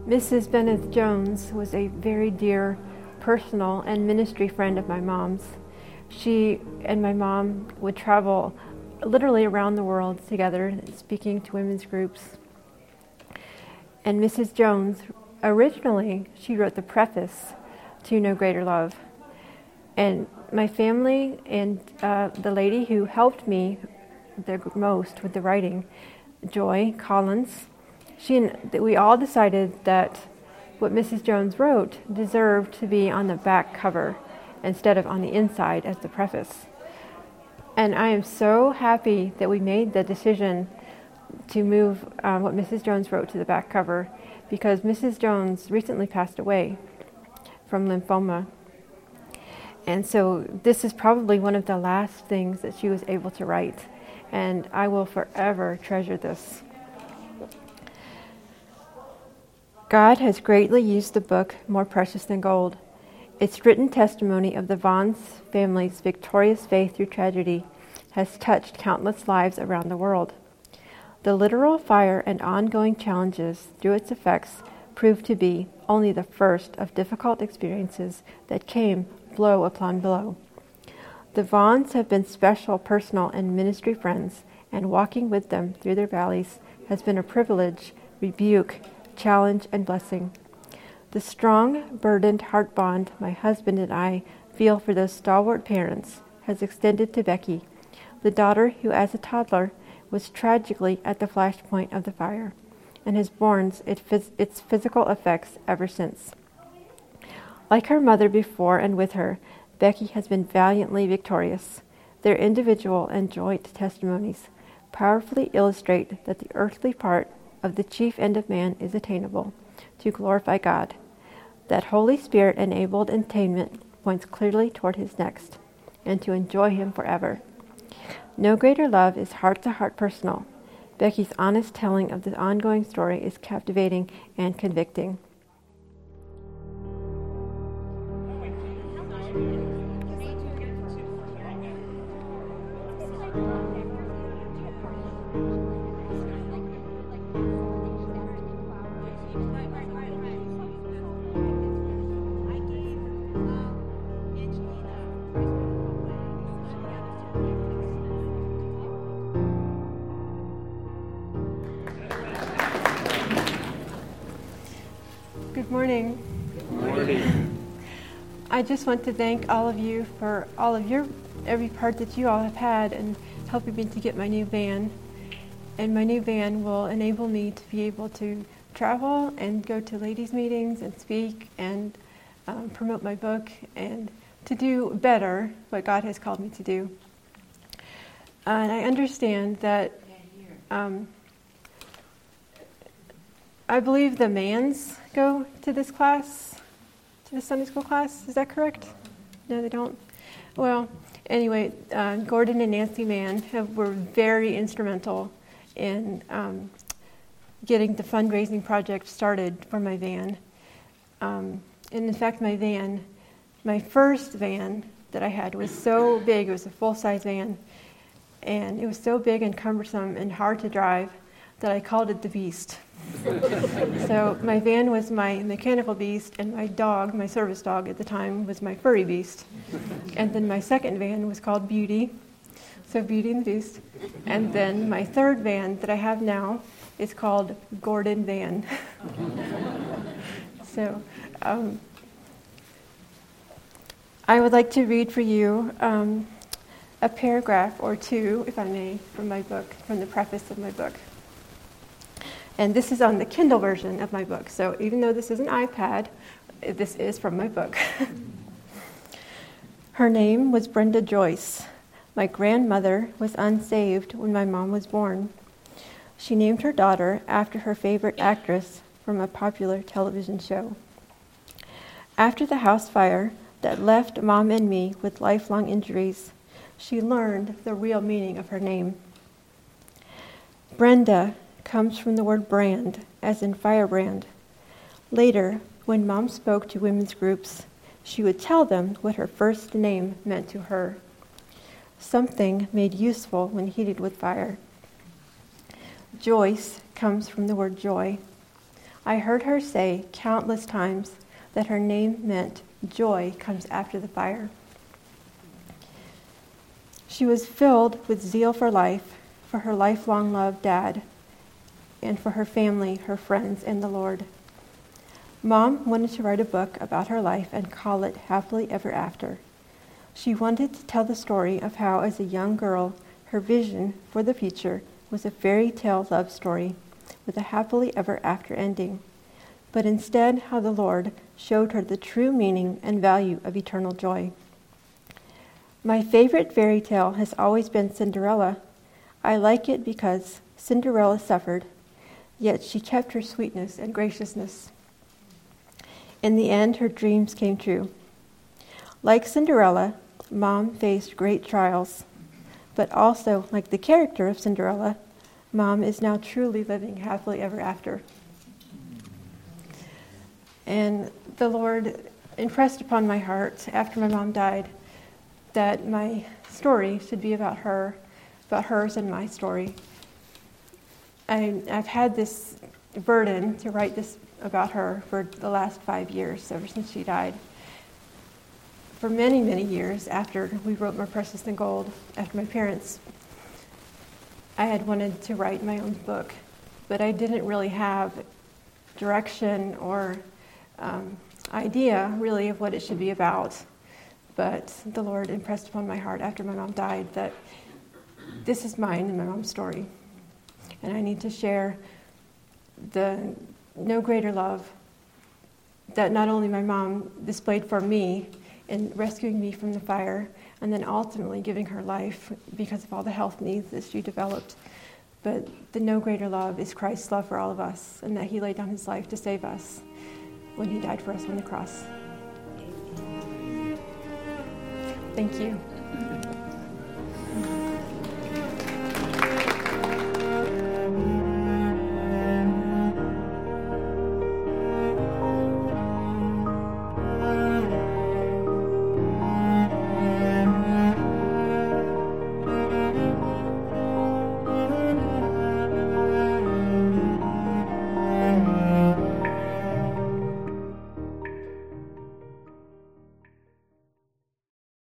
Mrs. Bennett Jones was a very dear personal and ministry friend of my mom's. She and my mom would travel literally around the world together, speaking to women's groups. And Mrs. Jones, originally, she wrote the preface to No Greater Love. And my family and the lady who helped me the most with the writing, Joy Collins, we all decided that what Mrs. Jones wrote deserved to be on the back cover instead of on the inside as the preface. And I am so happy that we made the decision to move what Mrs. Jones wrote to the back cover, because Mrs. Jones recently passed away from lymphoma. And so this is probably one of the last things that she was able to write. And I will forever treasure this. God has greatly used the book More Precious Than Gold. Its written testimony of the Vaughns family's victorious faith through tragedy has touched countless lives around the world. The literal fire and ongoing challenges through its effects proved to be only the first of difficult experiences that came blow upon blow. The Vaughns have been special personal and ministry friends, and walking with them through their valleys has been a privilege, rebuke, challenge, and blessing. The strong, burdened heart bond my husband and I feel for those stalwart parents has extended to Becky, the daughter who as a toddler was tragically at the flashpoint of the fire, and has borne its physical effects ever since. Like her mother before and with her, Becky has been valiantly victorious. Their individual and joint testimonies powerfully illustrate that the earthly part of the chief end of man is attainable, to glorify God. That Holy Spirit-enabled attainment points clearly toward his next, and to enjoy him forever. No Greater Love is heart-to-heart personal. Becky's honest telling of the ongoing story is captivating and convicting. Good morning. Good morning. I just want to thank all of you for all of every part that you all have had in helping me to get my new van. And my new van will enable me to be able to travel and go to ladies' meetings and speak and promote my book and to do better what God has called me to do. And I understand that I believe the Manns go to this class, to the Sunday school class. Is that correct? No, they don't? Well, anyway, Gordon and Nancy Mann were very instrumental in getting the fundraising project started for my van. And in fact, my first van that I had was so big. It was a full-size van. And it was so big and cumbersome and hard to drive that I called it the Beast. So my van was my mechanical beast, and my dog, my service dog at the time, was my furry beast. And then my second van was called Beauty, so Beauty and the Beast. And then my third van that I have now is called Gordon Van. So I would like to read for you a paragraph or two, if I may, from my book, from the preface of my book. And this is on the Kindle version of my book. So even though this is an iPad, this is from my book. Her name was Brenda Joyce. My grandmother was unsaved when my mom was born. She named her daughter after her favorite actress from a popular television show. After the house fire that left Mom and me with lifelong injuries, she learned the real meaning of her name. Brenda comes from the word brand, as in firebrand. Later, when Mom spoke to women's groups, she would tell them what her first name meant to her. Something made useful when heated with fire. Joyce comes from the word joy. I heard her say countless times that her name meant joy comes after the fire. She was filled with zeal for life, for her lifelong loved Dad, and for her family, her friends, and the Lord. Mom wanted to write a book about her life and call it Happily Ever After. She wanted to tell the story of how, as a young girl, her vision for the future was a fairy tale love story with a happily ever after ending, but instead how the Lord showed her the true meaning and value of eternal joy. My favorite fairy tale has always been Cinderella. I like it because Cinderella suffered, yet she kept her sweetness and graciousness. In the end, her dreams came true. Like Cinderella, Mom faced great trials, but also, like the character of Cinderella, Mom is now truly living happily ever after. And the Lord impressed upon my heart after my mom died that my story should be about her, about hers and my story. I've had this burden to write this about her for the last 5 years, ever since she died. For many, many years after we wrote More Precious Than Gold, after my parents, I had wanted to write my own book, but I didn't really have direction or idea, really, of what it should be about. But the Lord impressed upon my heart after my mom died that this is mine and my mom's story. And I need to share the no greater love that not only my mom displayed for me in rescuing me from the fire and then ultimately giving her life because of all the health needs that she developed, but the no greater love is Christ's love for all of us, and that he laid down his life to save us when he died for us on the cross. Thank you.